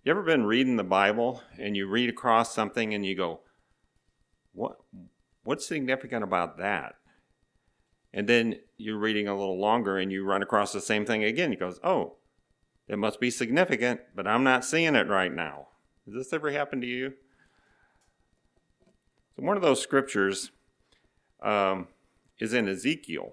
You ever been reading the Bible and you read across something and you go, what's significant about that? And then you're reading a little longer and you run across the same thing again. You goes, oh, it must be significant, but I'm not seeing it right now. Has this ever happened to you? So one of those scriptures is in Ezekiel.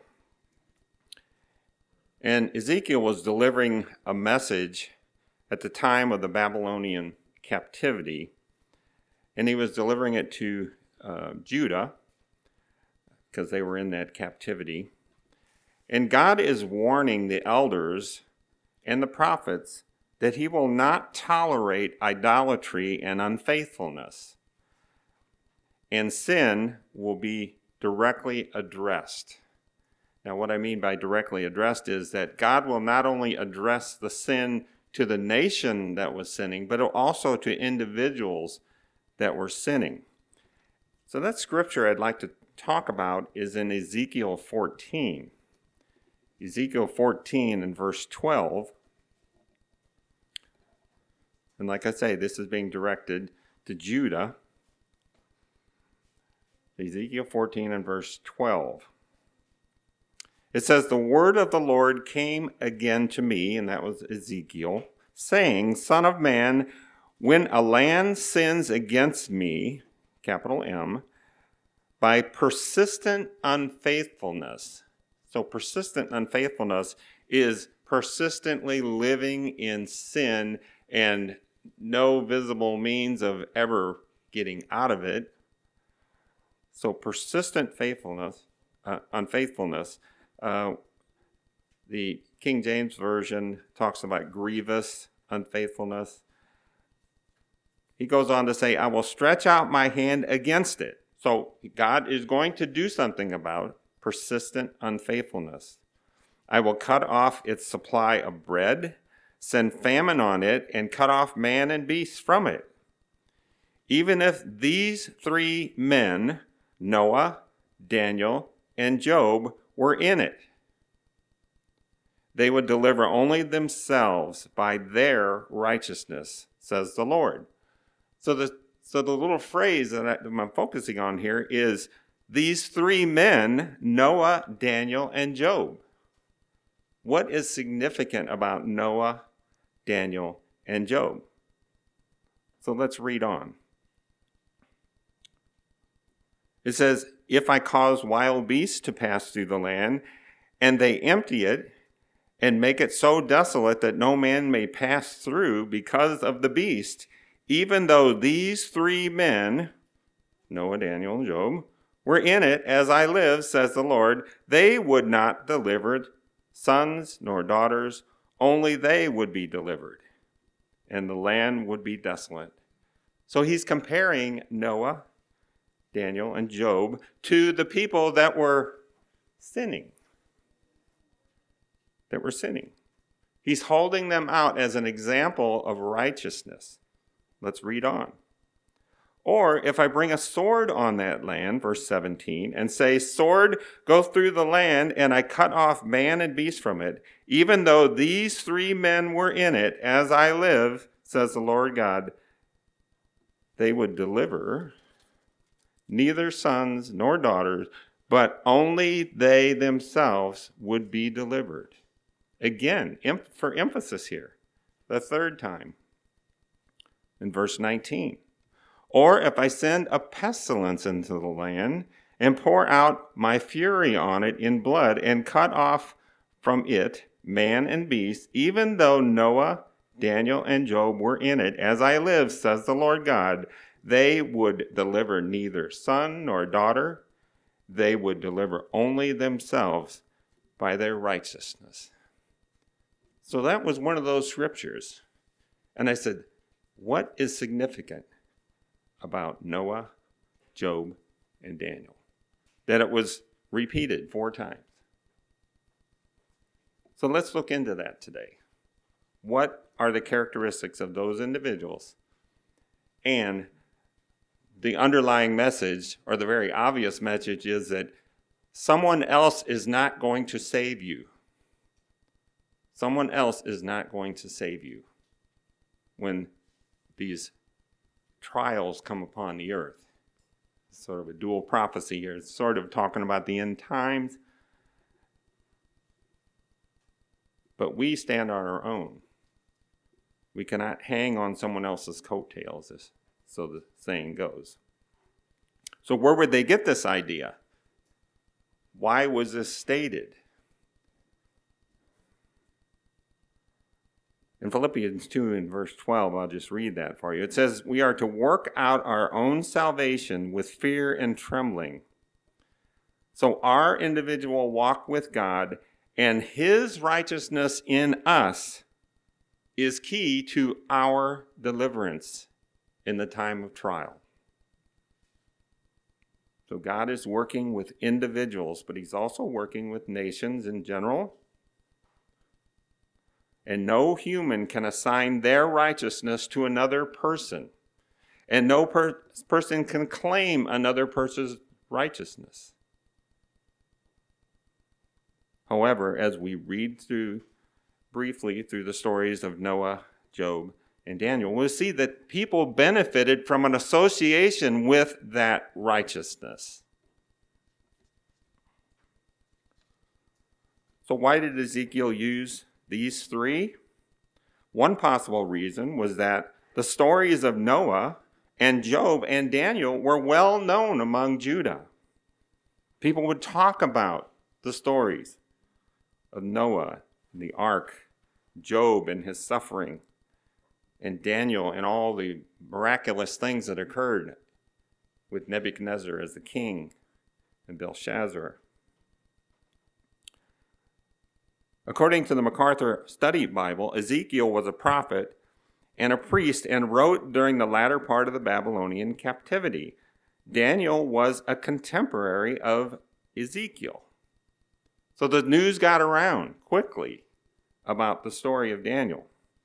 And Ezekiel was delivering a message at the time of the Babylonian captivity. And he was delivering it to Judah because they were in that captivity. And God is warning the elders and the prophets that he will not tolerate idolatry and unfaithfulness. And sin will be directly addressed. Now, what I mean by directly addressed is that God will not only address the sin to the nation that was sinning, but also to individuals that were sinning. So that scripture I'd like to talk about is in Ezekiel 14. Ezekiel 14 and verse 12. And like I say, this is being directed to Judah. Ezekiel 14 and verse 12. It says, the word of the Lord came again to me, and that was Ezekiel, saying, Son of man, when a land sins against me, capital M, by persistent unfaithfulness. So persistent unfaithfulness is persistently living in sin and no visible means of ever getting out of it. So persistent unfaithfulness. The King James Version talks about grievous unfaithfulness. He goes on to say, I will stretch out my hand against it. So God is going to do something about persistent unfaithfulness. I will cut off its supply of bread, send famine on it, and cut off man and beast from it. Even if these three men, Noah, Daniel, and Job, were in it, they would deliver only themselves by their righteousness, says the Lord. So the little phrase that I'm focusing on here is these three men, Noah, Daniel, and Job. What is significant about Noah, Daniel, and Job? So let's read on. It says, if I cause wild beasts to pass through the land, and they empty it, and make it so desolate that no man may pass through because of the beast, even though these three men, Noah, Daniel, and Job, were in it, as I live, says the Lord, they would not deliver sons nor daughters, only they would be delivered, and the land would be desolate. So he's comparing Noah, Daniel, and Job to the people that were sinning. He's holding them out as an example of righteousness. Let's read on. Or if I bring a sword on that land, verse 17, and say, sword, go through the land, and I cut off man and beast from it, even though these three men were in it, as I live, says the Lord God, they would deliver neither sons nor daughters, but only they themselves would be delivered. Again, for emphasis here, the third time. In verse 19. Or if I send a pestilence into the land and pour out my fury on it in blood and cut off from it man and beast, even though Noah, Daniel, and Job were in it, as I live, says the Lord God, they would deliver neither son nor daughter. They would deliver only themselves by their righteousness. So that was one of those scriptures. And I said, what is significant about Noah, Job, and Daniel? That it was repeated 4 times. So let's look into that today. What are the characteristics of those individuals? And the underlying message, or the very obvious message, is that someone else is not going to save you. Someone else is not going to save you when these trials come upon the earth. It's sort of a dual prophecy here. It's sort of talking about the end times. But we stand on our own. We cannot hang on someone else's coattails, so the saying goes. So where would they get this idea? Why was this stated? In Philippians 2 and verse 12, I'll just read that for you. It says, we are to work out our own salvation with fear and trembling. So our individual walk with God and his righteousness in us is key to our deliverance in the time of trial. So God is working with individuals, but he's also working with nations in general. And no human can assign their righteousness to another person. And no person can claim another person's righteousness. However, as we read briefly through the stories of Noah, Job, and Daniel, we'll see that people benefited from an association with that righteousness. So why did Ezekiel use these three? One possible reason was that the stories of Noah and Job and Daniel were well known among Judah. People would talk about the stories of Noah and the ark, Job and his suffering, and Daniel and all the miraculous things that occurred with Nebuchadnezzar as the king and Belshazzar. According to the MacArthur Study Bible, Ezekiel was a prophet and a priest and wrote during the latter part of the Babylonian captivity. Daniel was a contemporary of Ezekiel. So the news got around quickly about the story of Daniel.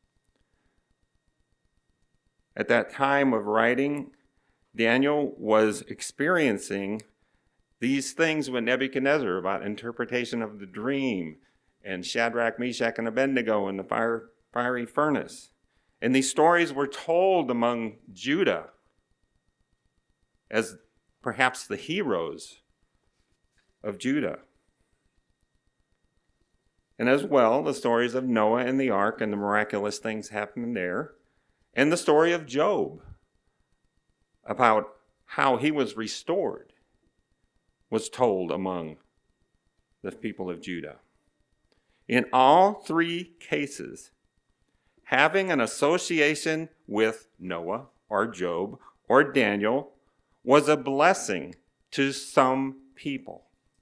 At that time of writing, Daniel was experiencing these things with Nebuchadnezzar about interpretation of the dream and Shadrach, Meshach, and Abednego in the fiery furnace. And these stories were told among Judah as perhaps the heroes of Judah. And as well, the stories of Noah and the ark and the miraculous things happening there. And the story of Job about how he was restored was told among the people of Judah. In all three cases, having an association with Noah or Job or Daniel was a blessing to some people.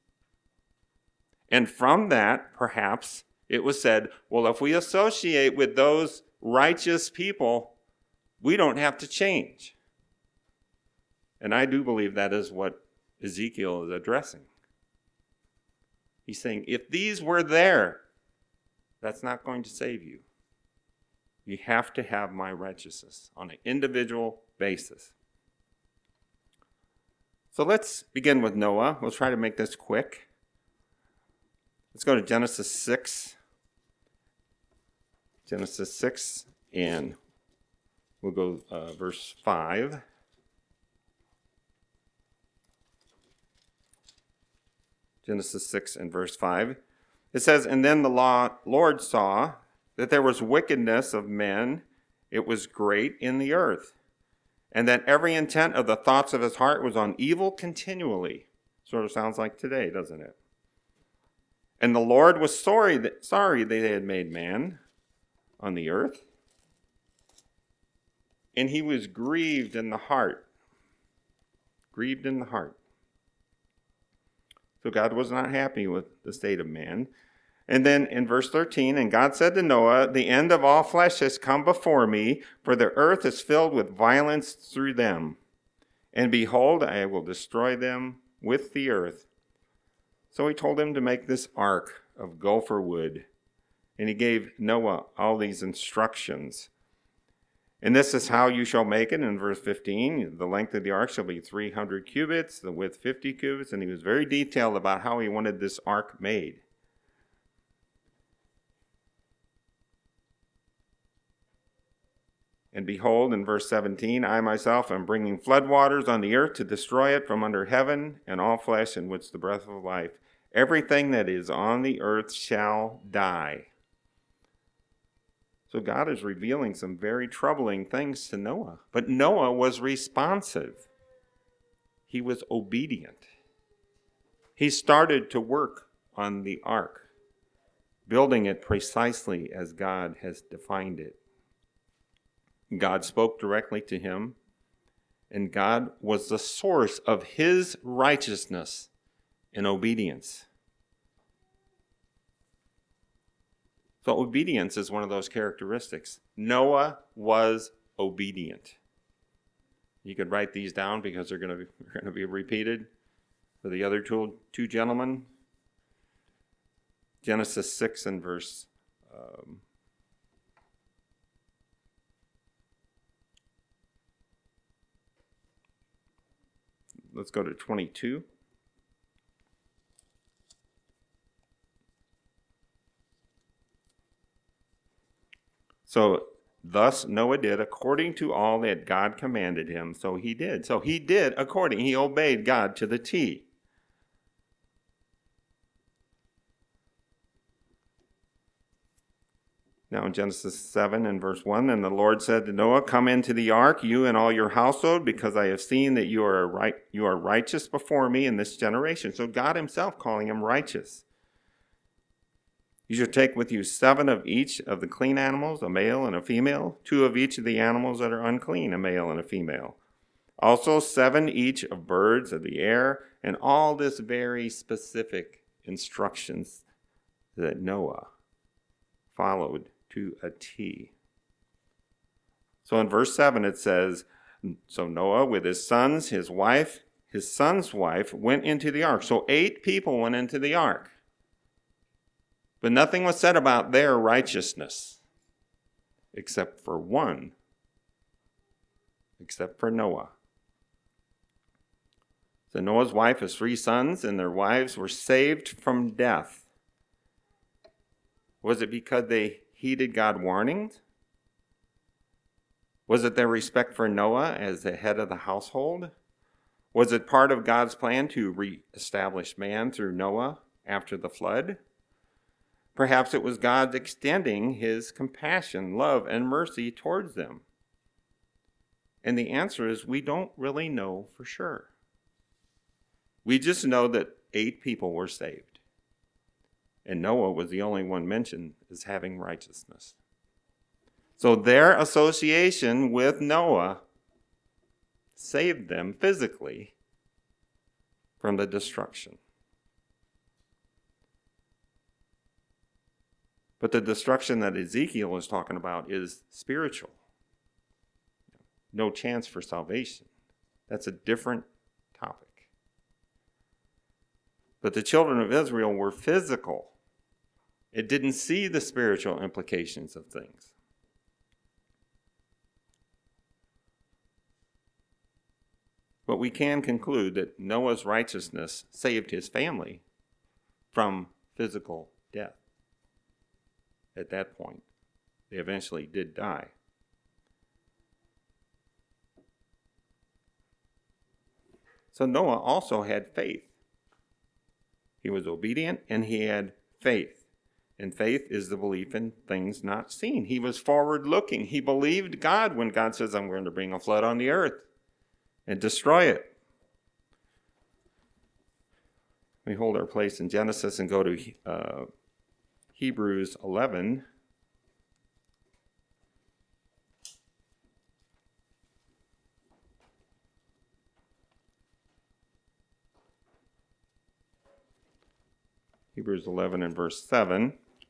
And from that, perhaps, it was said, well, if we associate with those righteous people, we don't have to change. And I do believe that is what Ezekiel is addressing. He's saying, if these were there, that's not going to save you. You have to have my righteousness on an individual basis. So let's begin with Noah. We'll try to make this quick. Let's go to Genesis 6. Genesis 6, and we'll go verse 5. Genesis 6 and verse 5. It says, and then the Lord saw that there was wickedness of men, it was great in the earth, and that every intent of the thoughts of his heart was on evil continually. Sort of sounds like today, doesn't it? And the Lord was sorry that they had made man on the earth, and he was grieved in the heart. Grieved in the heart. So God was not happy with the state of man. And then in verse 13, and God said to Noah, the end of all flesh has come before me, for the earth is filled with violence through them. And behold, I will destroy them with the earth. So he told him to make this ark of gopher wood. And he gave Noah all these instructions. And this is how you shall make it. In verse 15, the length of the ark shall be 300 cubits, the width 50 cubits. And he was very detailed about how he wanted this ark made. And behold, in verse 17, I myself am bringing floodwaters on the earth to destroy it from under heaven, and all flesh in which the breath of life, everything that is on the earth shall die. So God is revealing some very troubling things to Noah. But Noah was responsive. He was obedient. He started to work on the ark, building it precisely as God has defined it. God spoke directly to him, and God was the source of his righteousness and obedience. So obedience is one of those characteristics. Noah was obedient. You could write these down because they're going to be repeated for the other two gentlemen. Genesis 6 and verse let's go to 22. So, thus Noah did according to all that God commanded him, so he did. So he did according, he obeyed God to the T. Now in Genesis 7 and verse 1, and the Lord said to Noah, come into the ark, you and all your household, because I have seen that you are righteous before me in this generation. So God himself calling him righteous. You should take with you 7 of each of the clean animals, a male and a female, 2 of each of the animals that are unclean, a male and a female. Also 7 each of birds of the air, and all this very specific instructions that Noah followed to a T. So in verse 7 it says, so Noah with his sons, his wife, his son's wife went into the ark. So 8 people went into the ark. But nothing was said about their righteousness, except for one, except for Noah. So Noah's wife has 3 sons, and their wives were saved from death. Was it because they heeded God's warnings? Was it their respect for Noah as the head of the household? Was it part of God's plan to reestablish man through Noah after the flood? Perhaps it was God extending his compassion, love, and mercy towards them. And the answer is we don't really know for sure. We just know that 8 people were saved. And Noah was the only one mentioned as having righteousness. So their association with Noah saved them physically from the destruction. But the destruction that Ezekiel is talking about is spiritual. No chance for salvation. That's a different topic. But the children of Israel were physical. It didn't see the spiritual implications of things. But we can conclude that Noah's righteousness saved his family from physical death. At that point, they eventually did die. So Noah also had faith. He was obedient and he had faith. And faith is the belief in things not seen. He was forward-looking. He believed God when God says, I'm going to bring a flood on the earth and destroy it. We hold our place in Genesis and go to Hebrews 11. Hebrews 11 and verse 7.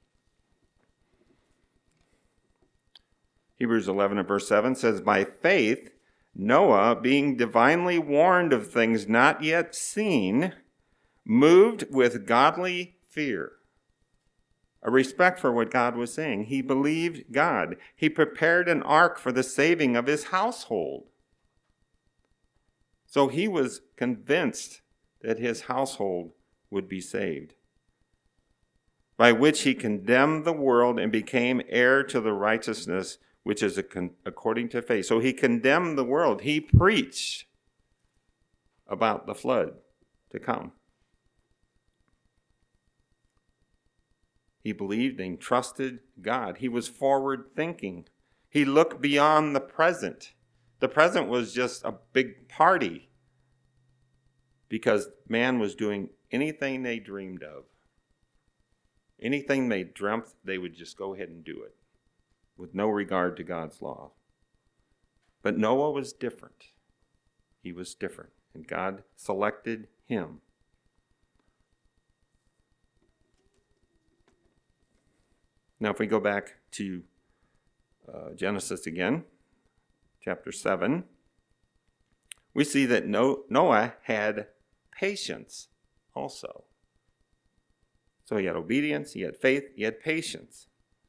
Hebrews 11 and verse 7 says, by faith, Noah, being divinely warned of things not yet seen, moved with godly fear. A respect for what God was saying. He believed God. He prepared an ark for the saving of his household. So he was convinced that his household would be saved, by which he condemned the world and became heir to the righteousness which is according to faith. So he condemned the world. He preached about the flood to come. He believed and trusted God. He was forward thinking. He looked beyond the present. The present was just a big party because man was doing anything they dreamed of. Anything they dreamt, they would just go ahead and do it with no regard to God's law. But Noah was different. He was different, and God selected him. Now, if we go back to Genesis again, chapter 7, we see that Noah had patience also. So he had obedience, he had faith, he had patience.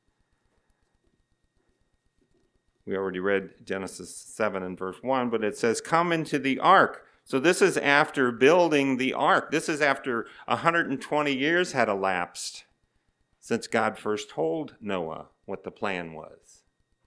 We already read Genesis 7 and verse 1, but it says, "Come into the ark." So this is after building the ark. This is after 120 years had elapsed since God first told Noah what the plan was.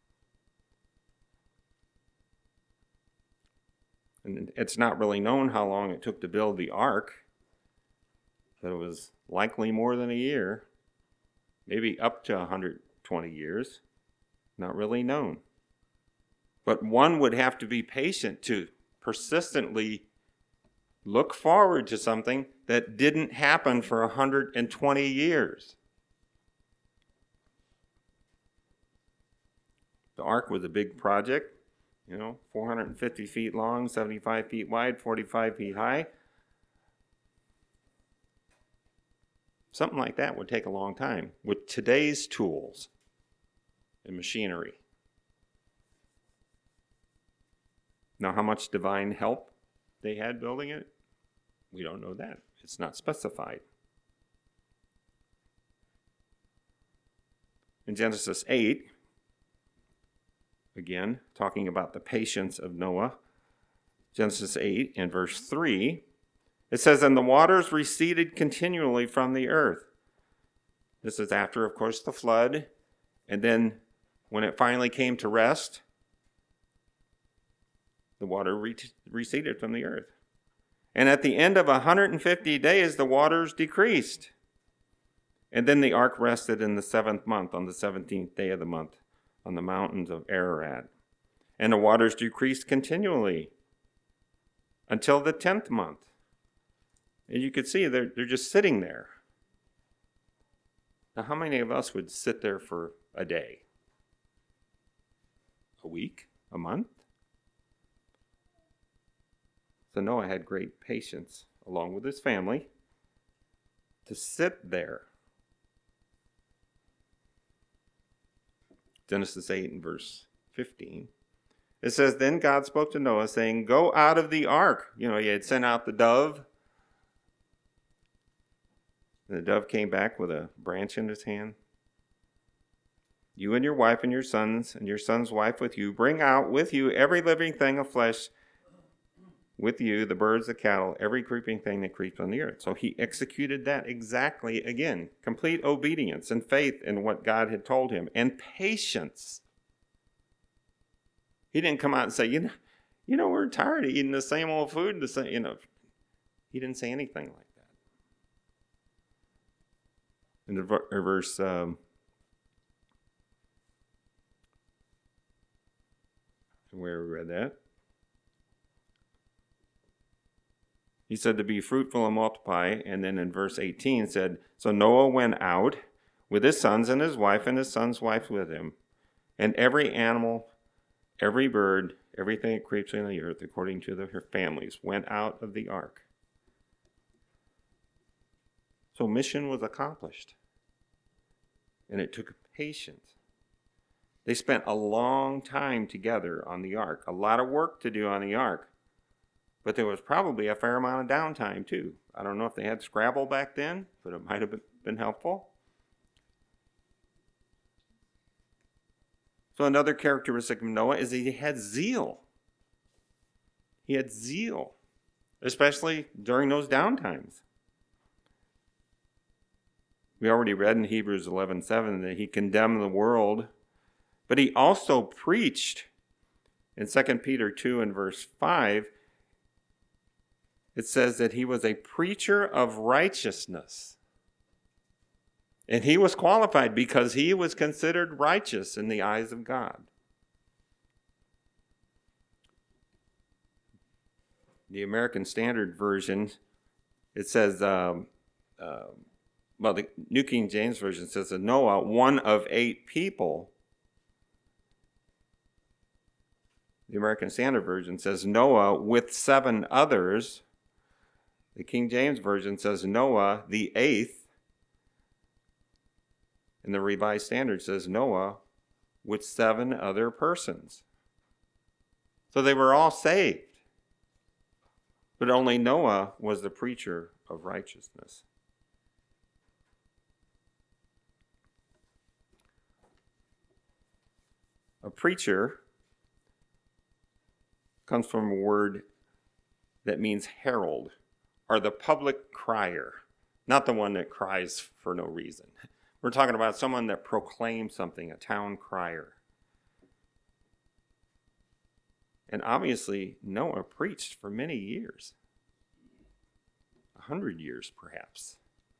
And it's not really known how long it took to build the ark, but it was likely more than a year, maybe up to 120 years, not really known. But one would have to be patient to persistently look forward to something that didn't happen for 120 years. The ark was a big project, 450 feet long, 75 feet wide, 45 feet high. Something like that would take a long time with today's tools and machinery. Now, how much divine help they had building it? We don't know that. It's not specified. In Genesis 8, again, talking about the patience of Noah, Genesis 8 and verse 3, it says, "And the waters receded continually from the earth." This is after, of course, the flood. And then when it finally came to rest, the water receded from the earth. And at the end of 150 days, the waters decreased. And then the ark rested in the 7th month, on the 17th day of the month, on the mountains of Ararat. And the waters decreased continually until the 10th month. And you could see they're just sitting there. Now, how many of us would sit there for a day? A week? A month? So Noah had great patience, along with his family, to sit there. Genesis 8 and verse 15. It says, "Then God spoke to Noah, saying, 'Go out of the ark.'" He had sent out the dove. And the dove came back with a branch in his hand. "You and your wife and your son's wife with you, bring out with you every living thing of flesh with you, the birds, the cattle, every creeping thing that creeps on the earth." So he executed that exactly again. Complete obedience and faith in what God had told him, and patience. He didn't come out and say, we're tired of eating the same old food. He didn't say anything like that. In the verse where we read that, he said to be fruitful and multiply. And then in verse 18 said, "So Noah went out with his sons and his wife and his son's wife with him, and every animal, every bird, everything that creeps on the earth, according to their families, went out of the ark." So mission was accomplished. And it took patience. They spent a long time together on the ark. A lot of work to do on the ark. But there was probably a fair amount of downtime too. I don't know if they had Scrabble back then, but it might have been helpful. So another characteristic of Noah is he had zeal. He had zeal, especially during those downtimes. We already read in Hebrews 11:7 that he condemned the world But he also preached. In 2 Peter 2 and verse 5, it says that he was a preacher of righteousness. And he was qualified because he was considered righteous in the eyes of God. The American Standard Version, it says, the New King James Version says that Noah, one of 8 people. The American Standard Version says Noah with 7 others. The King James Version says Noah, the 8th. And the Revised Standard says Noah with 7 other persons. So they were all saved. But only Noah was the preacher of righteousness. A preacher comes from a word that means herald, or the public crier, not the one that cries for no reason. We're talking about someone that proclaims something, a town crier. And obviously, Noah preached for many years, 100 years perhaps.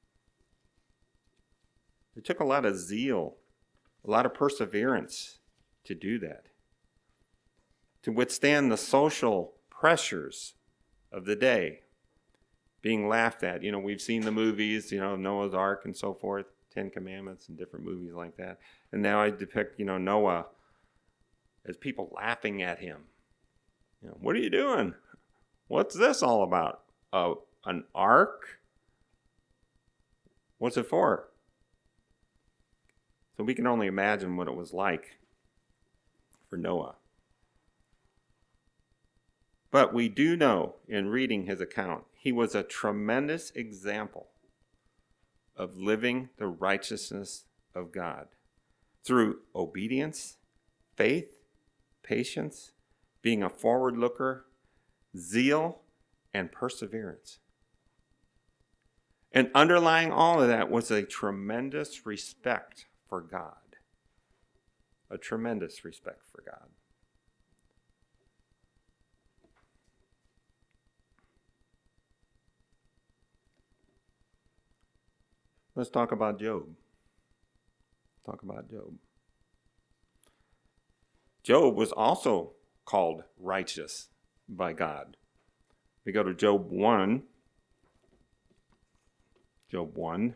It took a lot of zeal, a lot of perseverance to do that, to withstand the social pressures of the day, being laughed at. You know, we've seen the movies, Noah's Ark and so forth, 10 Commandments and different movies like that. And now I depict, Noah as people laughing at him. What are you doing? What's this all about? An ark? What's it for? So we can only imagine what it was like for Noah. But we do know in reading his account, he was a tremendous example of living the righteousness of God through obedience, faith, patience, being a forward looker, zeal, and perseverance. And underlying all of that was a tremendous respect for God. A tremendous respect for God. Let's talk about Job. Job was also called righteous by God. We go to Job 1. Job 1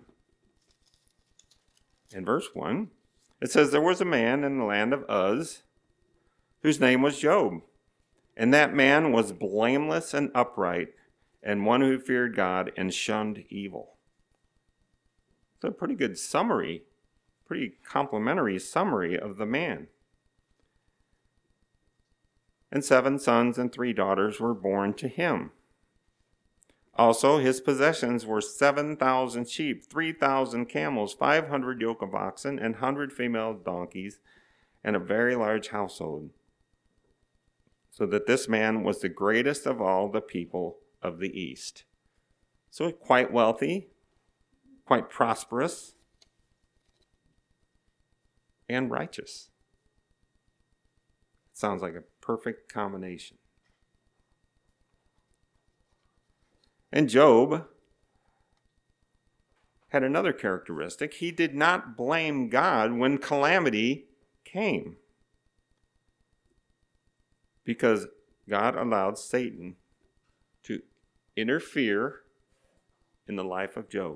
and verse 1. It says, there was a man in the land of Uz whose name was Job. And that man was blameless and upright, and one who feared God and shunned evil. It's a pretty good summary, pretty complimentary summary of the man. And 7 sons and 3 daughters were born to him. Also, his possessions were 7,000 sheep, 3,000 camels, 500 yoke of oxen, and 100 female donkeys, and a very large household. So that this man was the greatest of all the people of the East. So quite wealthy, quite prosperous, and righteous. Sounds like a perfect combination. And Job had another characteristic. He did not blame God when calamity came, because God allowed Satan to interfere in the life of Job.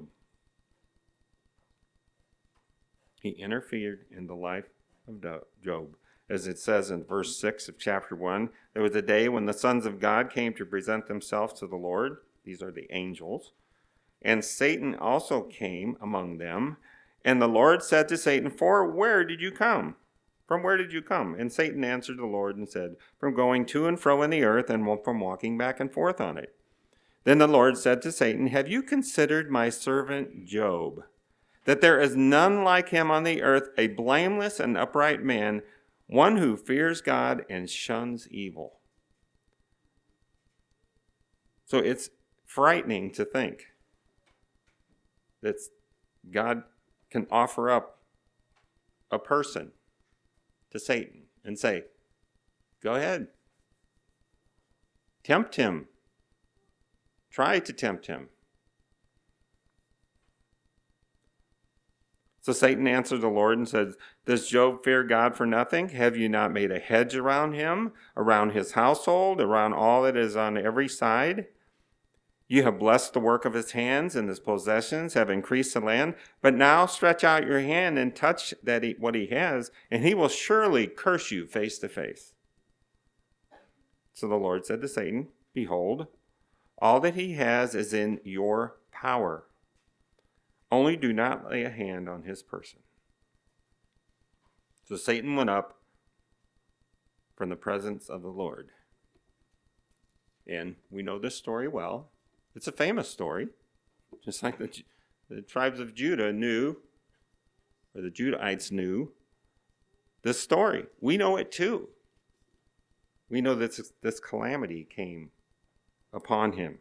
He interfered in the life of Job. As it says in verse 6 of chapter 1, there was a day when the sons of God came to present themselves to the Lord. These are the angels. And Satan also came among them. And the Lord said to Satan, From where did you come? And Satan answered the Lord and said, From going to and fro in the earth, and from walking back and forth on it. Then the Lord said to Satan, Have you considered my servant Job, that there is none like him on the earth, a blameless and upright man, one who fears God and shuns evil? So it's frightening to think that God can offer up a person to Satan and say, go ahead. Tempt him. Try to tempt him. So Satan answered the Lord and said, does Job fear God for nothing? Have you not made a hedge around him, around his household, around all that is on every side? You have blessed the work of his hands, and his possessions have increased the land. But now stretch out your hand and touch what he has, and he will surely curse you face to face. So the Lord said to Satan, behold, all that he has is in your power. Only do not lay a hand on his person. So Satan went up from the presence of the Lord. And we know this story well. It's a famous story. Just like the tribes of Judah knew, or the Judahites knew, this story. We know it too. We know that this calamity came upon him.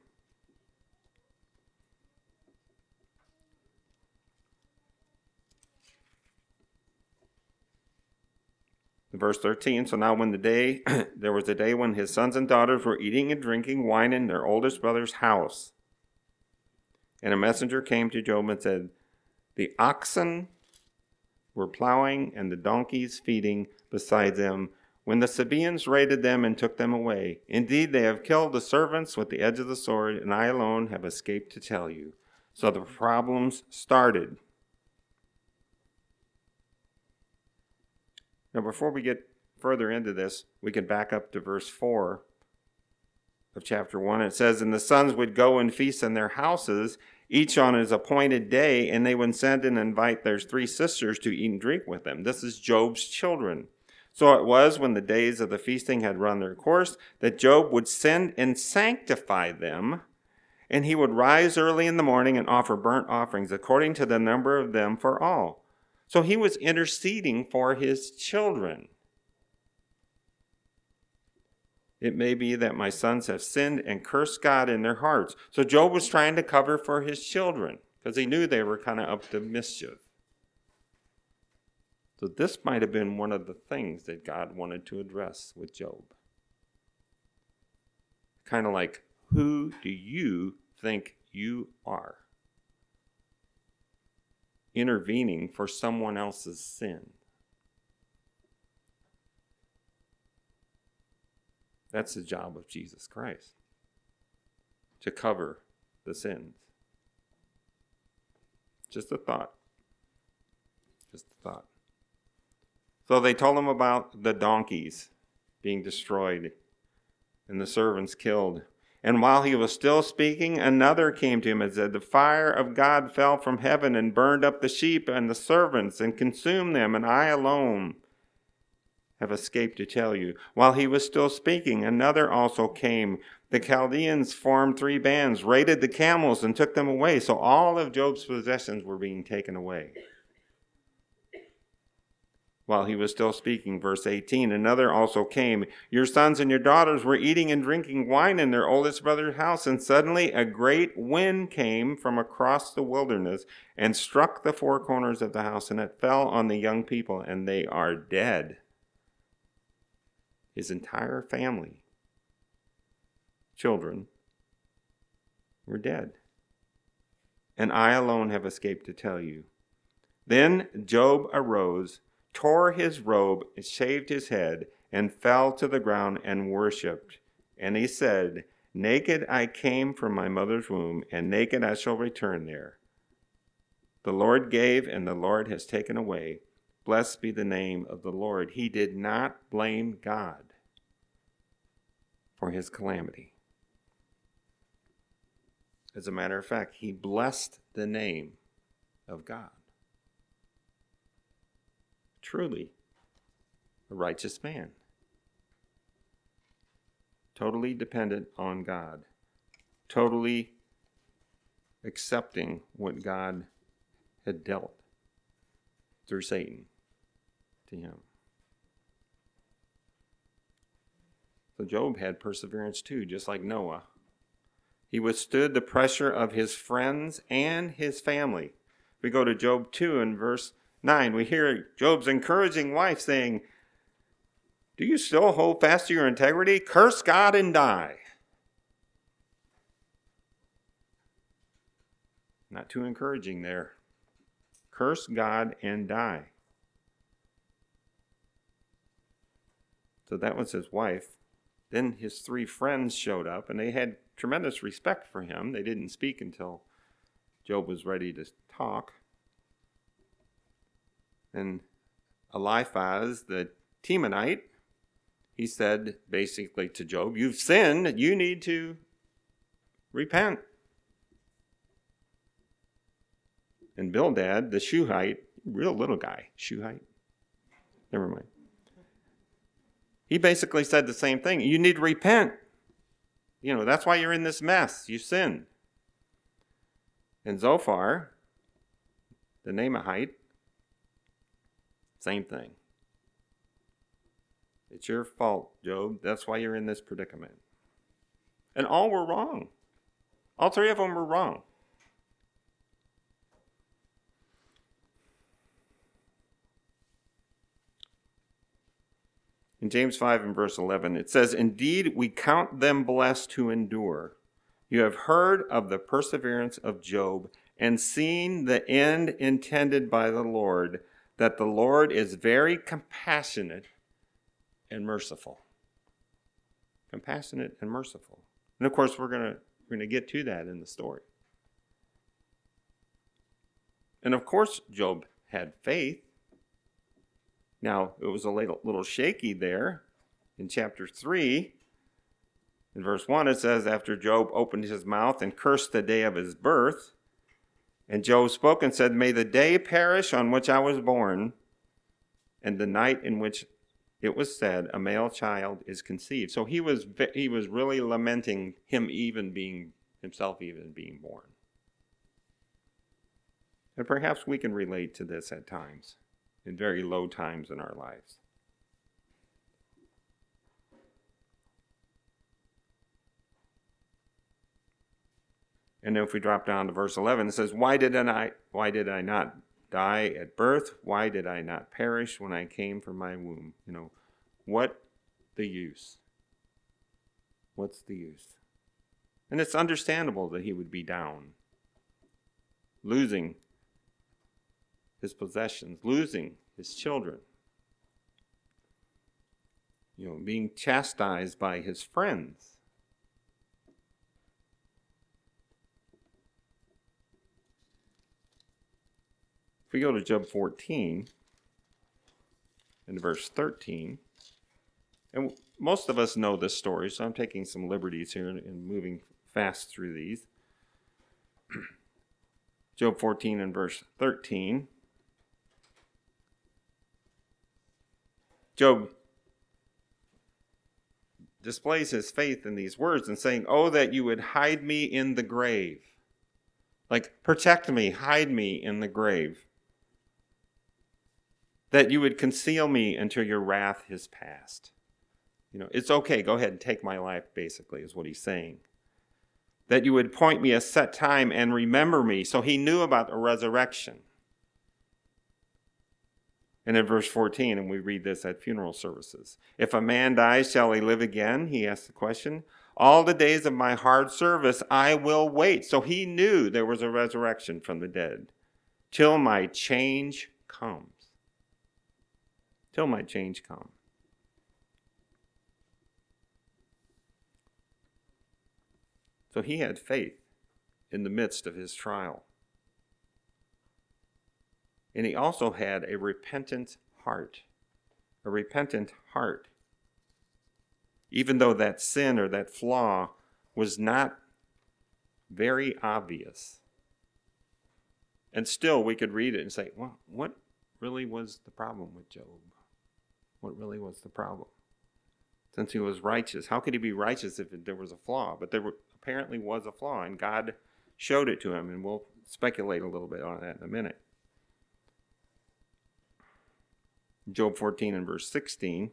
Verse 13, so now when there was a day when his sons and daughters were eating and drinking wine in their oldest brother's house. And a messenger came to Job and said, the oxen were plowing and the donkeys feeding beside them when the Sabaeans raided them and took them away. Indeed, they have killed the servants with the edge of the sword, and I alone have escaped to tell you. So the problems started. Now, before we get further into this, we can back up to verse 4 of chapter 1. It says, and the sons would go and feast in their houses, each on his appointed day, and they would send and invite their 3 sisters to eat and drink with them. This is Job's children. So it was when the days of the feasting had run their course that Job would send and sanctify them, and he would rise early in the morning and offer burnt offerings according to the number of them for all. So he was interceding for his children. It may be that my sons have sinned and cursed God in their hearts. So Job was trying to cover for his children because he knew they were kind of up to mischief. So this might have been one of the things that God wanted to address with Job. Kind of like, who do you think you are? Intervening for someone else's sin. That's the job of Jesus Christ, to cover the sins. Just a thought. Just a thought. So they told him about the donkeys being destroyed and the servants killed. And while he was still speaking, another came to him and said, the fire of God fell from heaven and burned up the sheep and the servants and consumed them, and I alone have escaped to tell you. While he was still speaking, another also came. The Chaldeans formed 3 bands, raided the camels, and took them away. So all of Job's possessions were being taken away. While he was still speaking, verse 18, another also came. Your sons and your daughters were eating and drinking wine in their oldest brother's house, and suddenly a great wind came from across the wilderness and struck the 4 corners of the house, and it fell on the young people, and they are dead. His entire family, children, were dead. And I alone have escaped to tell you. Then Job arose, tore his robe, shaved his head, and fell to the ground and worshipped. And he said, naked I came from my mother's womb, and naked I shall return there. The Lord gave, and the Lord has taken away. Blessed be the name of the Lord. He did not blame God for his calamity. As a matter of fact, he blessed the name of God. Truly a righteous man. Totally dependent on God. Totally accepting what God had dealt through Satan to him. So Job had perseverance too, just like Noah. He withstood the pressure of his friends and his family. We go to Job 2 in verse 9. We hear Job's encouraging wife saying, Do you still hold fast to your integrity? Curse God and die. Not too encouraging there. Curse God and die. So that was his wife. Then his 3 friends showed up, and they had tremendous respect for him. They didn't speak until Job was ready to talk. And Eliphaz, the Temanite, he said basically to Job, you've sinned, you need to repent. And Bildad, the Shuhite, real little guy, Shuhite, never mind. He basically said the same thing. You need to repent. That's why you're in this mess. You sinned. And Zophar, the Naamahite, same thing. It's your fault, Job. That's why you're in this predicament. And all were wrong. All 3 of them were wrong. In James 5 and verse 11, it says, indeed, we count them blessed who endure. You have heard of the perseverance of Job and seen the end intended by the Lord, that the Lord is very compassionate and merciful. Compassionate and merciful. And of course, we're going to get to that in the story. And of course, Job had faith. Now, it was a little shaky there. In chapter 3, in verse 1, it says, after Job opened his mouth and cursed the day of his birth, and Job spoke and said, may the day perish on which I was born, and the night in which it was said, a male child is conceived. So he was really lamenting himself even being born. And perhaps we can relate to this at times, in very low times in our lives. And if we drop down to verse 11, it says, why did I not die at birth? Why did I not perish when I came from my womb? What the use? What's the use? And it's understandable that he would be down, losing his possessions, losing his children, being chastised by his friends. If we go to Job 14 and verse 13, and most of us know this story, so I'm taking some liberties here and moving fast through these. Job 14 and verse 13. Job displays his faith in these words and saying, oh, that you would hide me in the grave. Like, protect me, hide me in the grave. That you would conceal me until your wrath is past. It's okay, go ahead and take my life, basically, is what he's saying. That you would point me a set time and remember me. So he knew about the resurrection. And in verse 14, and we read this at funeral services, if a man dies, shall he live again? He asked the question. All the days of my hard service I will wait. So he knew there was a resurrection from the dead till my change comes. Till my change comes. So he had faith in the midst of his trial. And he also had a repentant heart. A repentant heart. Even though that sin or that flaw was not very obvious. And still we could read it and say, well, what really was the problem with Job? What really was the problem? Since he was righteous, how could he be righteous if there was a flaw? But there apparently was a flaw, and God showed it to him, and we'll speculate a little bit on that in a minute. Job 14 and verse 16.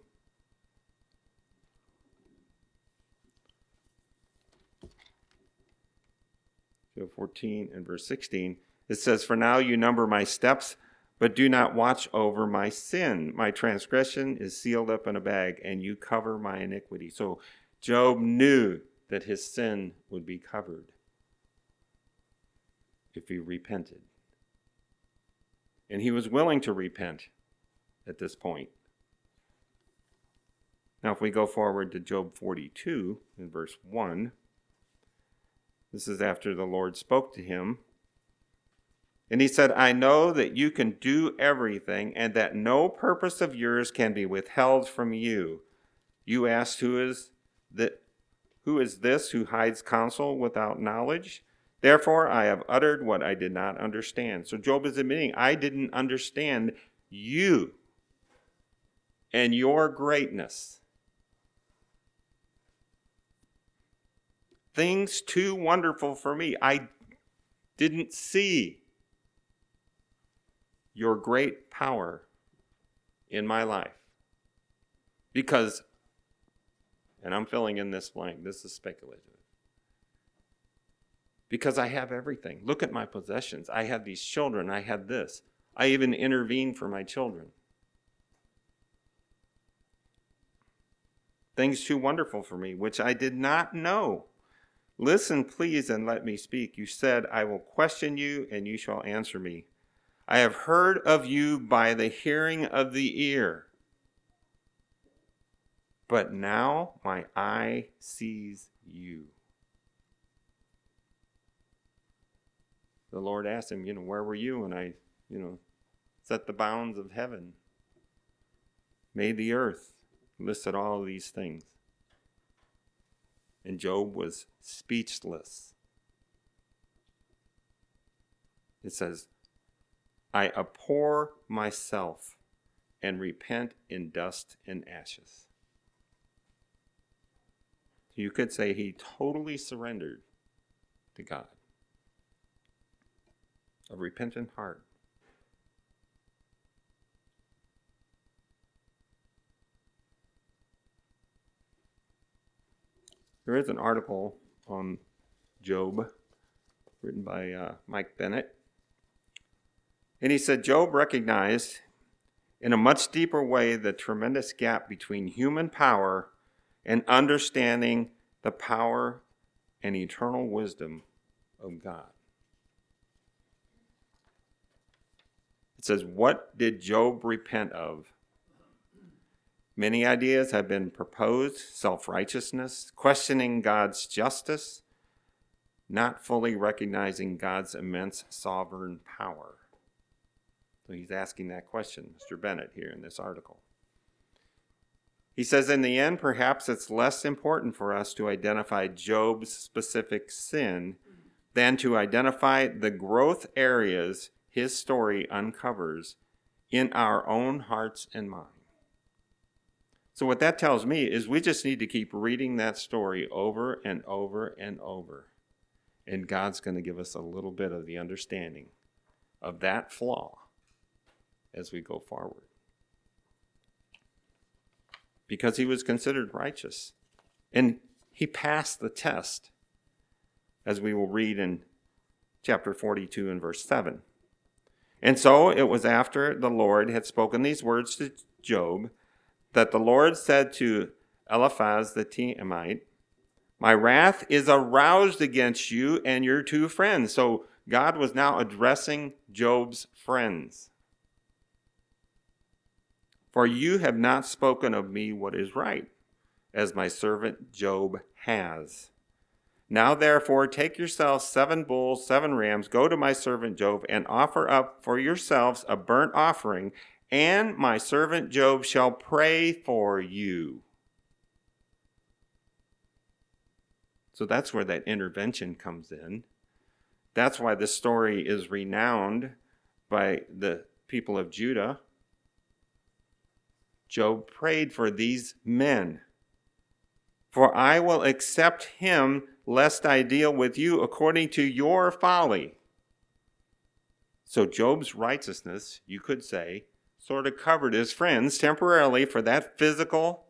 Job 14 and verse 16. It says, for now you number my steps, but do not watch over my sin. My transgression is sealed up in a bag, and you cover my iniquity. So Job knew that his sin would be covered if he repented. And he was willing to repent at this point. Now, if we go forward to Job 42 in verse 1, this is after the Lord spoke to him. And he said, I know that you can do everything and that no purpose of yours can be withheld from you. You asked, who is this who hides counsel without knowledge? Therefore, I have uttered what I did not understand. So Job is admitting, I didn't understand you and your greatness. Things too wonderful for me. I didn't see your great power in my life. Because, and I'm filling in this blank, this is speculative. Because I have everything. Look at my possessions. I have these children. I have this. I even intervened for my children. Things too wonderful for me, which I did not know. Listen, please, and let me speak. You said, I will question you, and you shall answer me. I have heard of you by the hearing of the ear. But now my eye sees you. The Lord asked him, where were you when I, set the bounds of heaven, made the earth, listed all of these things. And Job was speechless. It says, I abhor myself and repent in dust and ashes. You could say he totally surrendered to God. A repentant heart. There is an article on Job written by Mike Bennett. And he said, Job recognized in a much deeper way the tremendous gap between human power and understanding the power and eternal wisdom of God. It says, what did Job repent of? Many ideas have been proposed: self-righteousness, questioning God's justice, not fully recognizing God's immense sovereign power. So he's asking that question, Mr. Bennett, here in this article. He says, in the end, perhaps it's less important for us to identify Job's specific sin than to identify the growth areas his story uncovers in our own hearts and minds. So what that tells me is we just need to keep reading that story over and over and over. And God's going to give us a little bit of the understanding of that flaw as we go forward. Because he was considered righteous. And he passed the test, as we will read in chapter 42 and verse 7. And so it was after the Lord had spoken these words to Job that the Lord said to Eliphaz the Temanite, my wrath is aroused against you and your two friends. So God was now addressing Job's friends. For you have not spoken of me what is right, as my servant Job has. Now therefore take yourselves 7 bulls, 7 rams, go to my servant Job, and offer up for yourselves a burnt offering, and my servant Job shall pray for you. So that's where that intervention comes in. That's why this story is renowned by the people of Judah. Job prayed for these men. For I will accept him, lest I deal with you according to your folly. So Job's righteousness, you could say, sort of covered his friends temporarily for that physical,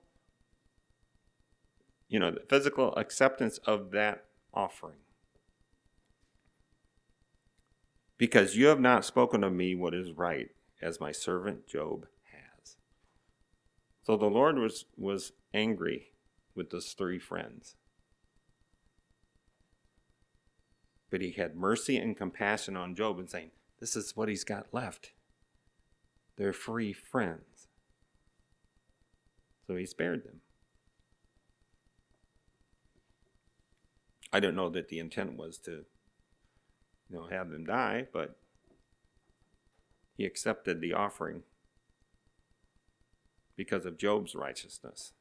the physical acceptance of that offering. Because you have not spoken of me what is right, as my servant Job has. So the Lord was angry with those three friends. But he had mercy and compassion on Job and saying, this is what he's got left. They're free friends. So he spared them. I don't know that the intent was to, have them die, but he accepted the offering because of Job's righteousness.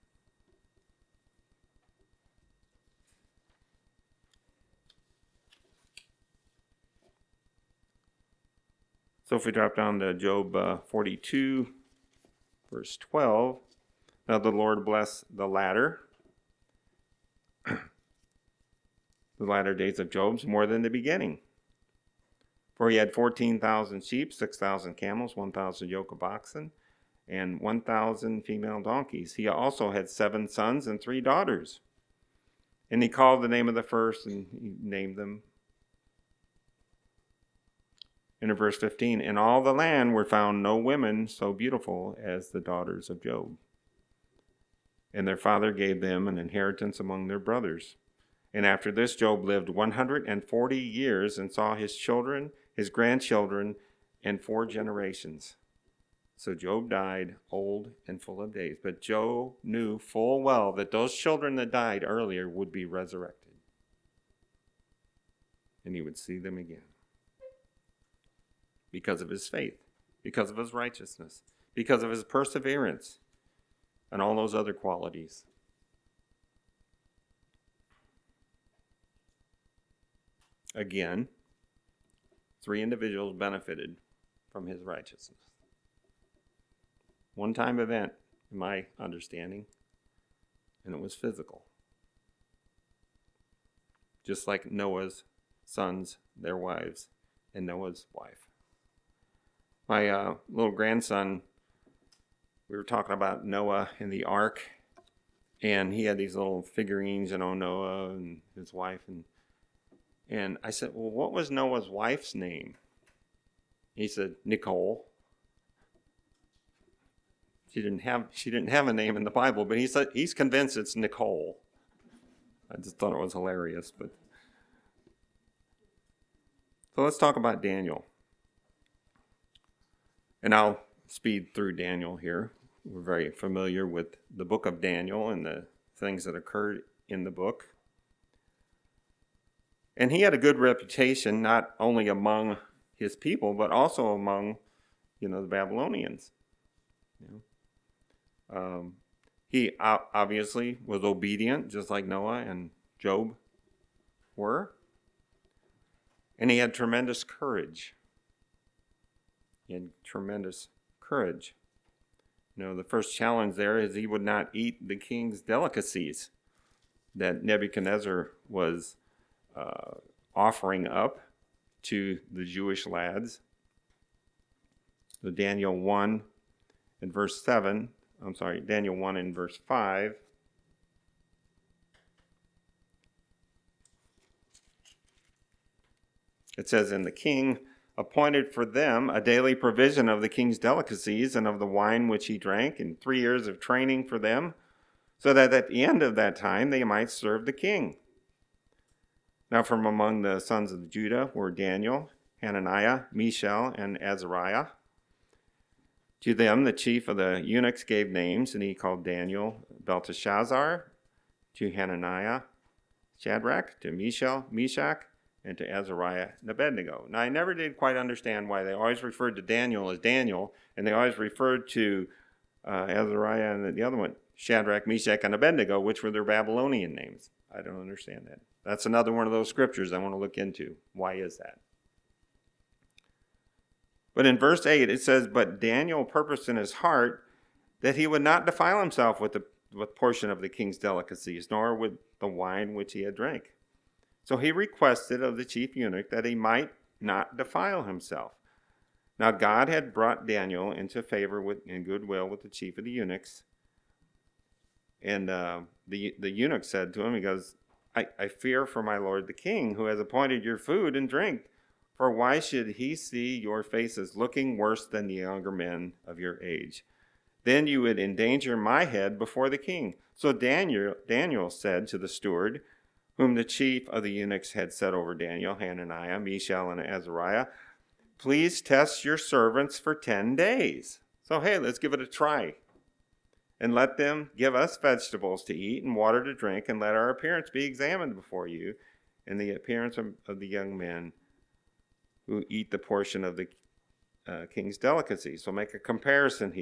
So if we drop down to Job 42, verse 12, now the Lord bless the latter days of Job's more than the beginning. For he had 14,000 sheep, 6,000 camels, 1,000 yoke of oxen, and 1,000 female donkeys. He also had 7 sons and 3 daughters. And he called the name of the first, and he named them. And in verse 15, in all the land were found no women so beautiful as the daughters of Job. And their father gave them an inheritance among their brothers. And after this, Job lived 140 years and saw his children, his grandchildren, and 4 generations. So Job died old and full of days. But Job knew full well that those children that died earlier would be resurrected. And he would see them again. Because of his faith, because of his righteousness, because of his perseverance, and all those other qualities. Again, 3 individuals benefited from his righteousness. One-time event, in my understanding, and it was physical. Just like Noah's sons, their wives, and Noah's wife. My little grandson, we were talking about Noah and the ark, and he had these little figurines, Noah and his wife, and I said, well, what was Noah's wife's name? He said, Nicole. She didn't have a name in the Bible, but he said he's convinced it's Nicole. I just thought it was hilarious. So let's talk about Daniel. And I'll speed through Daniel here. We're very familiar with the book of Daniel and the things that occurred in the book. And he had a good reputation, not only among his people, but also among, the Babylonians. He obviously was obedient, just like Noah and Job were. And he had tremendous courage. The first challenge there is he would not eat the king's delicacies that Nebuchadnezzar was offering up to the Jewish lads. So Daniel 1 and verse 5. It says, and the king appointed for them a daily provision of the king's delicacies and of the wine which he drank, and 3 years of training for them, so that at the end of that time they might serve the king. Now from among the sons of Judah were Daniel, Hananiah, Mishael, and Azariah. To them the chief of the eunuchs gave names, and he called Daniel Belteshazzar, to Hananiah Shadrach, to Mishael Meshach, and to Azariah and Abednego. Now, I never did quite understand why they always referred to Daniel as Daniel, and they always referred to Azariah and the other one, Shadrach, Meshach, and Abednego, which were their Babylonian names. I don't understand that. That's another one of those scriptures I want to look into. Why is that? But in verse 8, it says, but Daniel purposed in his heart that he would not defile himself with portion of the king's delicacies, nor with the wine which he had drank. So he requested of the chief eunuch that he might not defile himself. Now God had brought Daniel into favor and goodwill with the chief of the eunuchs. And the eunuch said to him, he goes, I fear for my lord the king, who has appointed your food and drink. For why should he see your faces looking worse than the younger men of your age? Then you would endanger my head before the king. So Daniel said to the steward, whom the chief of the eunuchs had set over Daniel, Hananiah, Mishael, and Azariah, please test your servants for 10 days. So, hey, let's give it a try. And let them give us vegetables to eat and water to drink, and let our appearance be examined before you, and the appearance of the young men who eat the portion of the king's delicacy. So make a comparison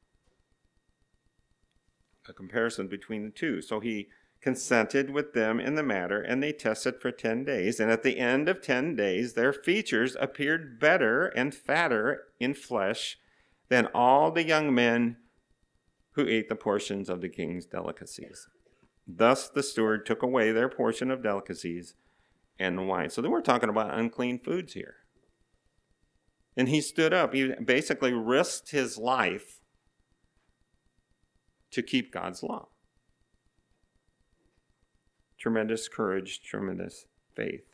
between the two. So he consented with them in the matter, and they tested for 10 days. And at the end of 10 days, their features appeared better and fatter in flesh than all the young men who ate the portions of the king's delicacies. Thus the steward took away their portion of delicacies and the wine. So then we're talking about unclean foods here. And he stood up. He basically risked his life to keep God's law. Tremendous courage, tremendous faith.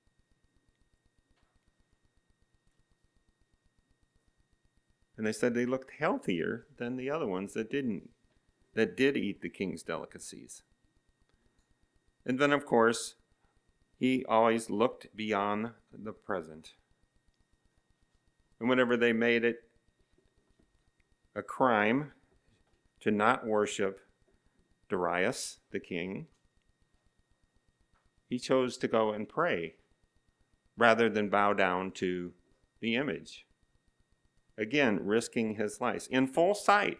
And they said they looked healthier than the other ones that did eat the king's delicacies. And then, of course, he always looked beyond the present. And whenever they made it a crime to not worship Darius, the king, he chose to go and pray rather than bow down to the image. Again, risking his life in full sight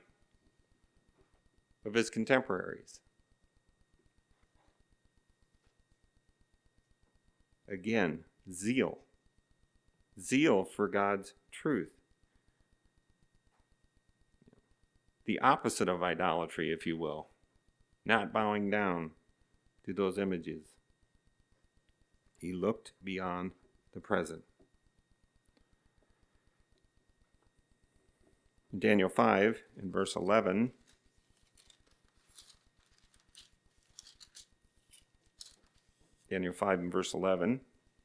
of his contemporaries. Again, zeal. Zeal for God's truth. The opposite of idolatry, if you will. Not bowing down to those images. He looked beyond the present. In Daniel 5, in verse 11, Daniel 5 and verse 11,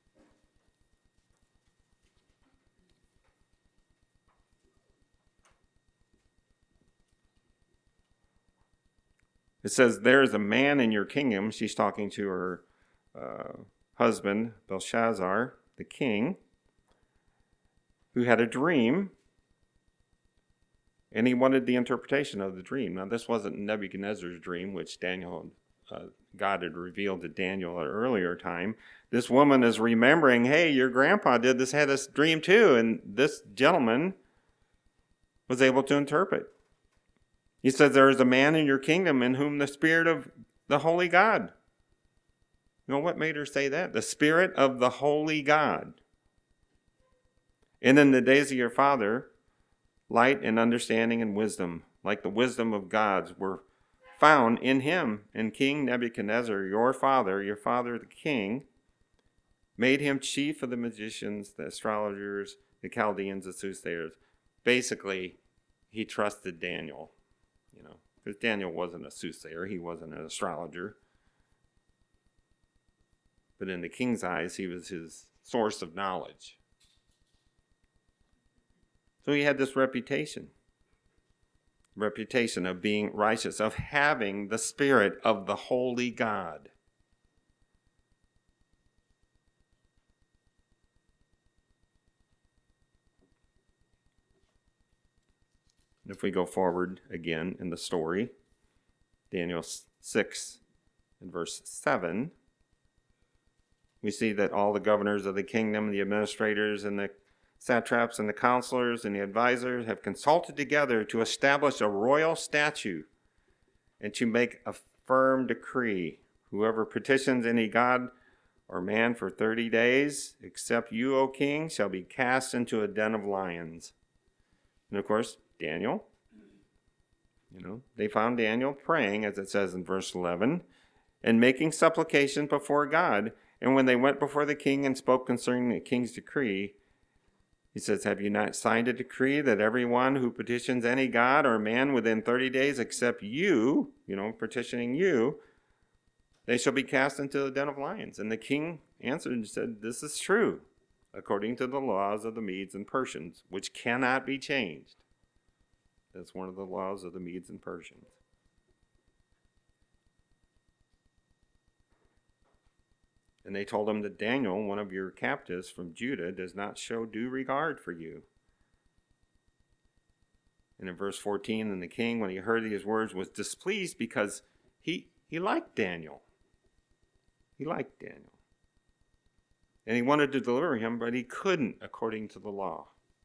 it says, there is a man in your kingdom, she's talking to her husband, Belshazzar, the king, who had a dream, and he wanted the interpretation of the dream. Now, this wasn't Nebuchadnezzar's dream, which God had revealed to Daniel at an earlier time. This woman is remembering, hey, your grandpa had this dream too, and this gentleman was able to interpret. He says, there is a man in your kingdom in whom the Spirit of the Holy God. You know what made her say that? The Spirit of the Holy God. And in the days of your father, light and understanding and wisdom, like the wisdom of gods, were found in him. And King Nebuchadnezzar, your father the king, made him chief of the magicians, the astrologers, the Chaldeans, the soothsayers. Basically, he trusted Daniel, because Daniel wasn't a soothsayer, he wasn't an astrologer. But in the king's eyes, he was his source of knowledge. So he had this reputation of being righteous, of having the Spirit of the Holy God. If we go forward again in the story, Daniel 6 and verse 7, we see that all the governors of the kingdom, the administrators, and the satraps, and the counselors, and the advisors have consulted together to establish a royal statute and to make a firm decree. Whoever petitions any god or man for 30 days, except you, O king, shall be cast into a den of lions. And of course, Daniel, they found Daniel praying, as it says in verse 11, and making supplication before God. And when they went before the king and spoke concerning the king's decree, he says, have you not signed a decree that everyone who petitions any god or man within 30 days except you, petitioning you, they shall be cast into the den of lions? And the king answered and said, this is true. according to the laws of the Medes and Persians, which cannot be changed. That's one of the laws of the Medes and Persians. And they told him that Daniel, one of your captives from Judah, does not show due regard for you. And in verse 14, and the king, when he heard these words, was displeased because he liked Daniel. He liked Daniel. And he wanted to deliver him, but he couldn't according to the law.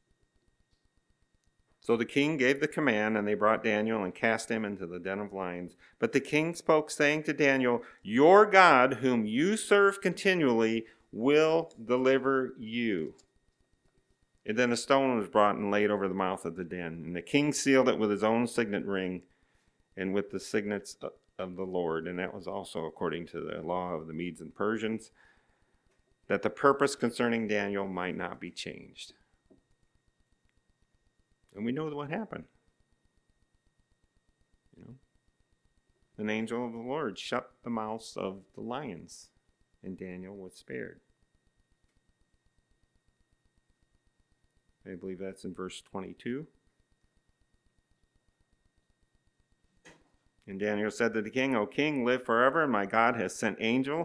So the king gave the command, and they brought Daniel and cast him into the den of lions. But the king spoke, saying to Daniel, your God, whom you serve continually, will deliver you. And then a stone was brought and laid over the mouth of the den. And the king sealed it with his own signet ring and with the signets of the Lord. And that was also according to the law of the Medes and Persians, that the purpose concerning Daniel might not be changed. And we know what happened. An angel of the Lord shut the mouths of the lions, and Daniel was spared. I believe that's in verse 22. And Daniel said to the king, O king, live forever, and my God has sent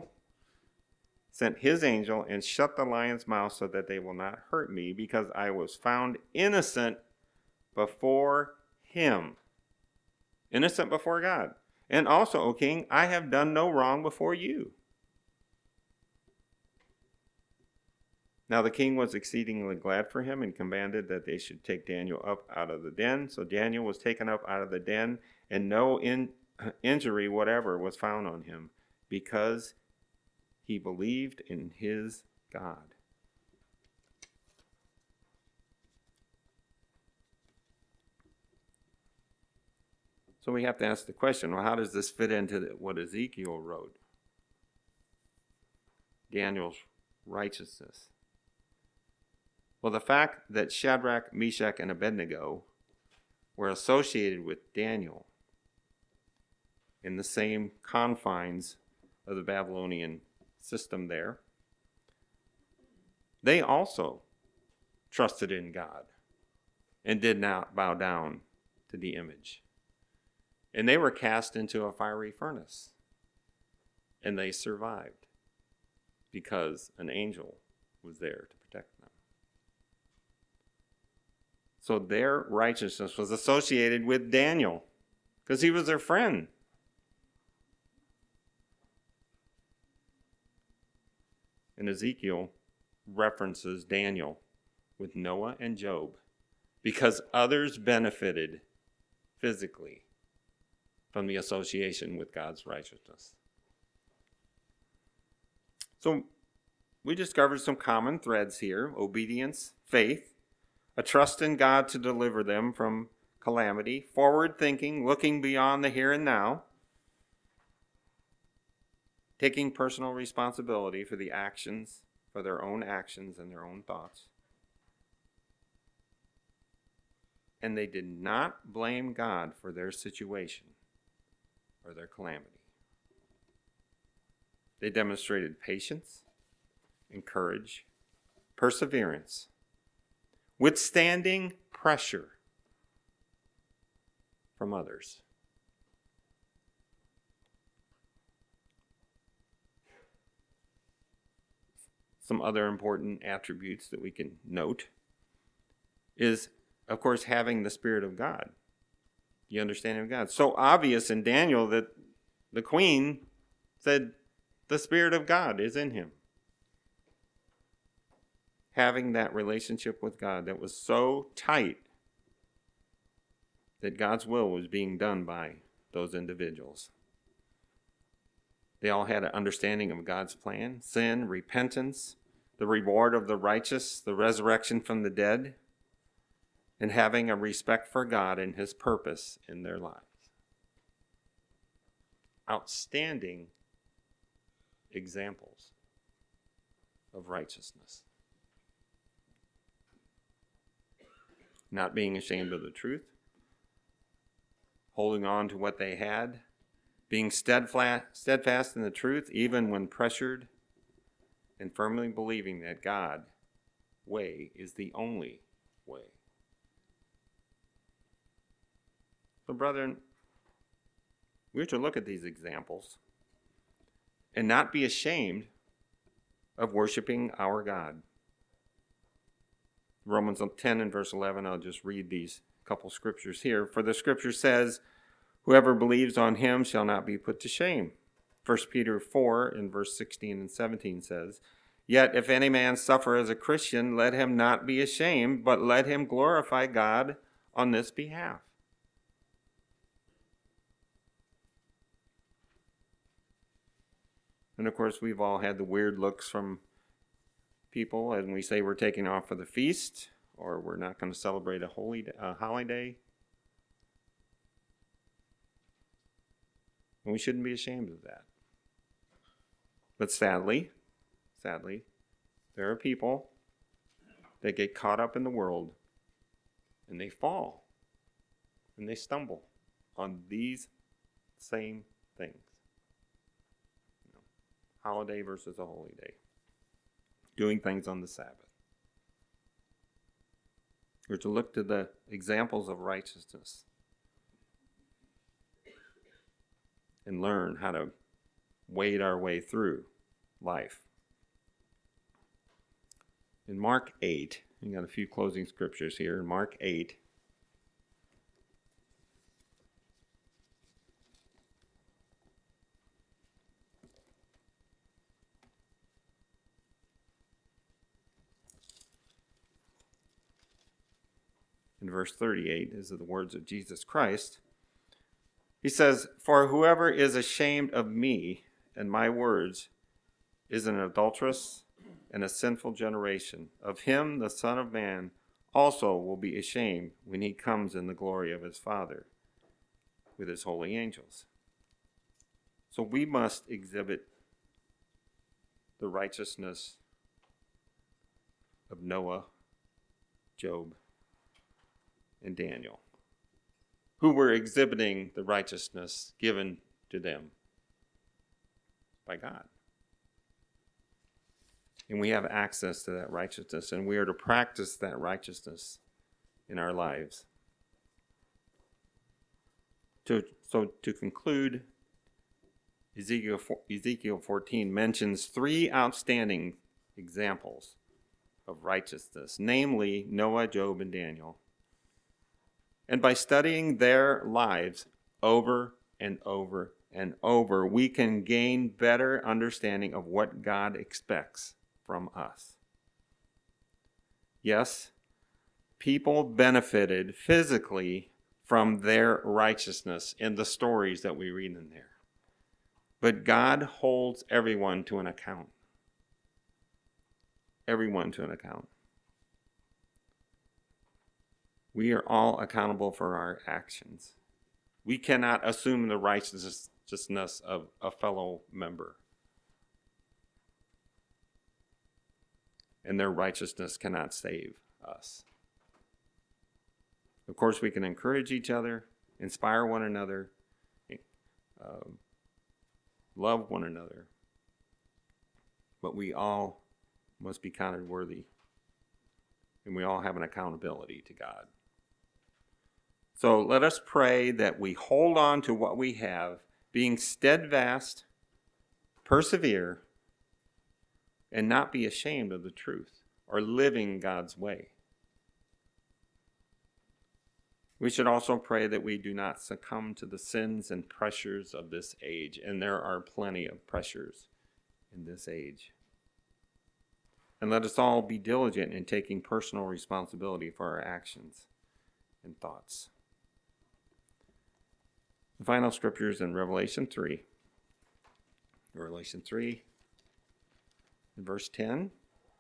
his angel, and shut the lions' mouth so that they will not hurt me, because I was found innocent before him. Innocent before God. And also, O king, I have done no wrong before you. Now the king was exceedingly glad for him and commanded that they should take Daniel up out of the den. So Daniel was taken up out of the den, and no injury whatever was found on him, because he believed in his God. So we have to ask the question, well, how does this fit into what Ezekiel wrote? Daniel's righteousness. Well, the fact that Shadrach, Meshach, and Abednego were associated with Daniel in the same confines of the Babylonian system there, they also trusted in God and did not bow down to the image. And they were cast into a fiery furnace. And they survived because an angel was there to protect them. So their righteousness was associated with Daniel because he was their friend. And Ezekiel references Daniel with Noah and Job because others benefited physically from the association with God's righteousness. So we discovered some common threads here: obedience, faith, a trust in God to deliver them from calamity, forward thinking, looking beyond the here and now, taking personal responsibility for the actions, for their own actions and their own thoughts. And they did not blame God for their situation or their calamity. They demonstrated patience and courage, perseverance, withstanding pressure from others. Some other important attributes that we can note is, of course, having the Spirit of God, the understanding of God. So obvious in Daniel that the queen said the Spirit of God is in him. Having that relationship with God that was so tight that God's will was being done by those individuals. They all had an understanding of God's plan, sin, repentance, the reward of the righteous, the resurrection from the dead, and having a respect for God and his purpose in their lives. Outstanding examples of righteousness. Not being ashamed of the truth, holding on to what they had, being steadfast in the truth even when pressured, and firmly believing that God way is the only way. So, brethren, we are to look at these examples and not be ashamed of worshiping our God. Romans 10 and verse 11, I'll just read these couple scriptures here. For the scripture says, whoever believes on him shall not be put to shame. 1 Peter 4 in verse 16 and 17 says, yet if any man suffer as a Christian, let him not be ashamed, but let him glorify God on this behalf. And of course, we've all had the weird looks from people and we say we're taking off for the feast or we're not going to celebrate a holiday. And we shouldn't be ashamed of that. But sadly, there are people that get caught up in the world and they fall and they stumble on these same things. Holiday versus a holy day. Doing things on the Sabbath. We're to look to the examples of righteousness and learn how to wade our way through life. In Mark 8, we got a few closing scriptures here. In Mark 8, in verse 38, these are the words of Jesus Christ. He says, for whoever is ashamed of me and my words is an adulteress and a sinful generation. Of him the Son of Man also will be ashamed when he comes in the glory of his Father with his holy angels. So we must exhibit the righteousness of Noah, Job, and Daniel, who were exhibiting the righteousness given to them by God. And we have access to that righteousness, and we are to practice that righteousness in our lives. So to conclude, Ezekiel 14 mentions three outstanding examples of righteousness, namely Noah, Job, and Daniel. And by studying their lives over and over and over, we can gain better understanding of what God expects from us. Yes, people benefited physically from their righteousness in the stories that we read in there. But God holds everyone to an account. Everyone to an account. We are all accountable for our actions. We cannot assume the righteousness of a fellow member. And their righteousness cannot save us. Of course, we can encourage each other, inspire one another, love one another. But we all must be counted worthy. And we all have an accountability to God. So let us pray that we hold on to what we have, being steadfast, persevere, and not be ashamed of the truth or living God's way. We should also pray that we do not succumb to the sins and pressures of this age, and there are plenty of pressures in this age. And let us all be diligent in taking personal responsibility for our actions and thoughts. The final scripture is in Revelation 3. Revelation 3, in verse 10.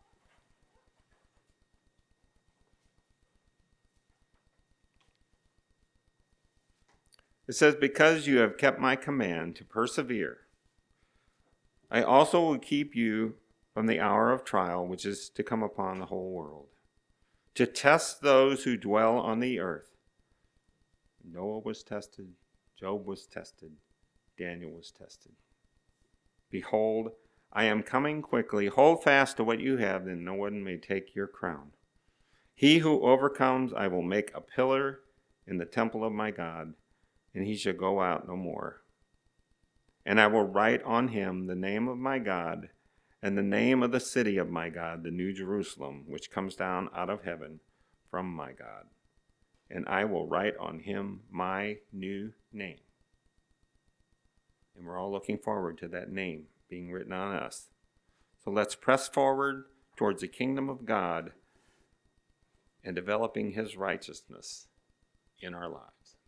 It says, because you have kept my command to persevere, I also will keep you from the hour of trial which is to come upon the whole world, to test those who dwell on the earth. Noah was tested, Job was tested, Daniel was tested. Behold, I am coming quickly. Hold fast to what you have, and no one may take your crown. He who overcomes, I will make a pillar in the temple of my God, and he shall go out no more. And I will write on him the name of my God, and the name of the city of my God, the New Jerusalem, which comes down out of heaven from my God. And I will write on him my new name. And we're all looking forward to that name being written on us. So let's press forward towards the kingdom of God and developing his righteousness in our lives.